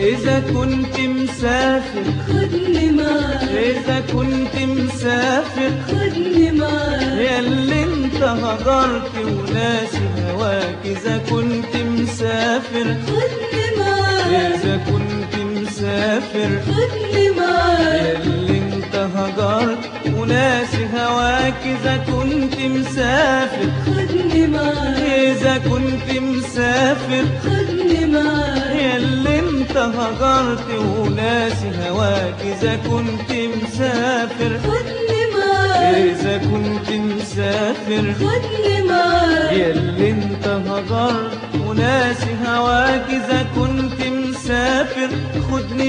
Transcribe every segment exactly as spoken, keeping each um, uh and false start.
إذا كنت مسافر خدني معاك، إذا كنت مسافر خدني معاك، ياللي انت هجرت وناسي هواك. إذا كنت مسافر خدني معاك، إذا كنت مسافر خدني معاك، ياللي انت هجرت وناسي هواك. إذا كنت مسافر خدني معاك، إذا كنت مسافر خدني معاك، ياللي انت هجرت وناسي هواك. إذا كنت مسافر خدني معاك، إذا كنت مسافر خدني معاك، ياللي انت هجرت وناسي هواك. إذا كنت مسافر خدني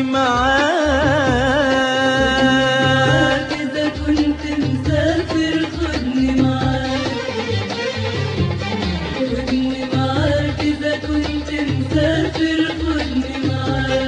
معاك، إذا كنت مسافر خدني معاك، خدني معاك، إذا كنت مسافر خدني معاك.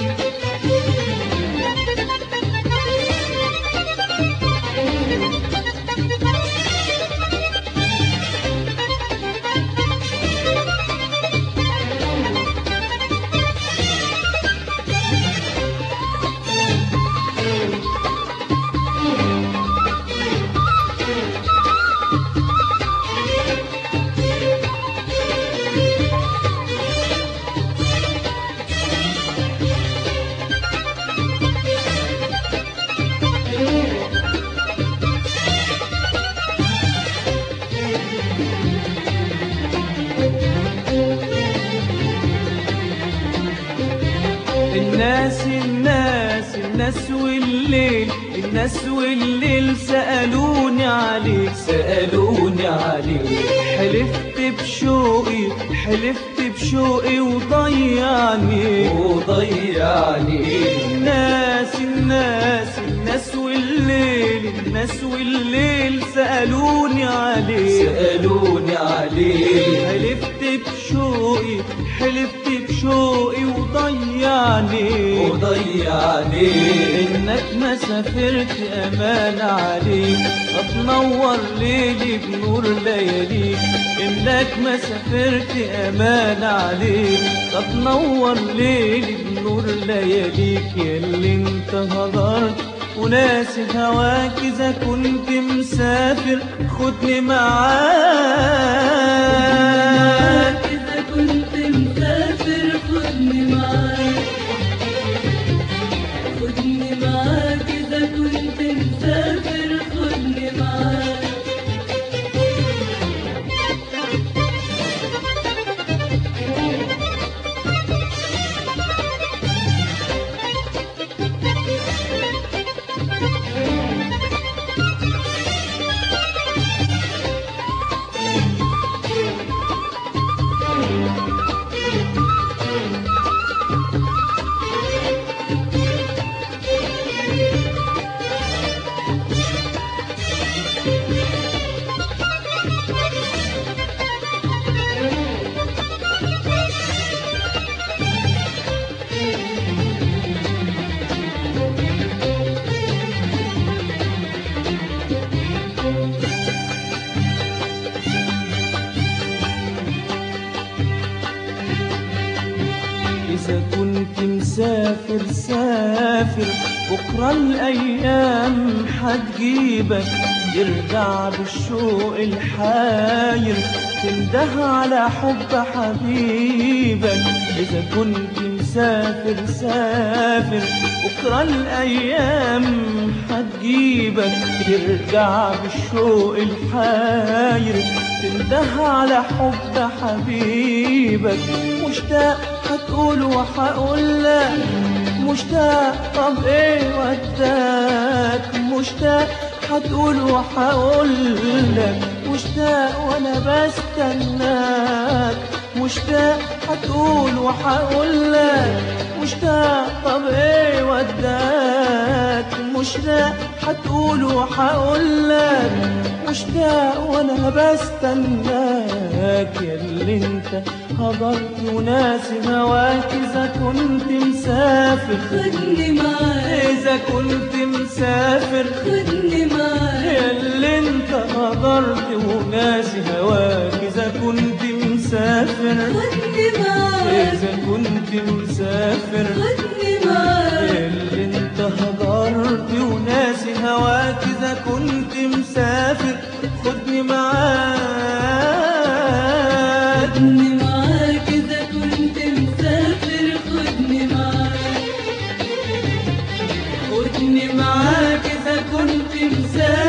الناس الناس الناس والليل الناس والليل سألوني عليك سألوني عليك. حلفت بشوقي حلفت بشوقي وضيعني وضيعني. الناس الناس الناس والليل الناس والليل سألوني عليك سألوني عليك. حلفت بشوقي حلفت بشوقي وضيعني وضيعني. انك ما سافرت امان عليك هتنور ليلي بنور لياليك. انك ما سافرت امان عليك هتنور ليلي بنور لياليك. ياللي انت هجرت وناسي هواك. اذا كنت مسافر خدني معاك، إذا كنت مسافر خدني معاك، خدني معاك، إذا كنت مسافر خدني معاك. إذا كنت مسافر سافر بكرة الأيام حتجيبك. ارجع بالشوق الحاير تنده على حب حبيبك. إذا كنت مسافر سافر بكرة الأيام حتجيبك. ارجع بالشوق الحاير تنده على حب حبيبك. مشتاق هتقول وهقول لك مشتاق. طب ايه وداك مشتاق هتقول وهقول لك مشتاق وانا بستناك. مشتاق هتقول وهقول لك مشتاق. طب ايه وداك مشتاق هتقول وهقول لك مشتاق وانا بستناك. ياللي انت هجرت وناسي هواك. اذا كنت مسافر خدني معاك، اذا كنت مسافر خدني معاك، ياللي انت هجرت وناسي هواك. اذا كنت مسافر خدني معاك، إذا كنت مسافر خدني معاك اللي انت هجرت وناسي هواك إذا كنت مسافر خدني معاك خدني معاك إذا كنت مسافر خدني معاك خدني معاك إذا كنت مسافر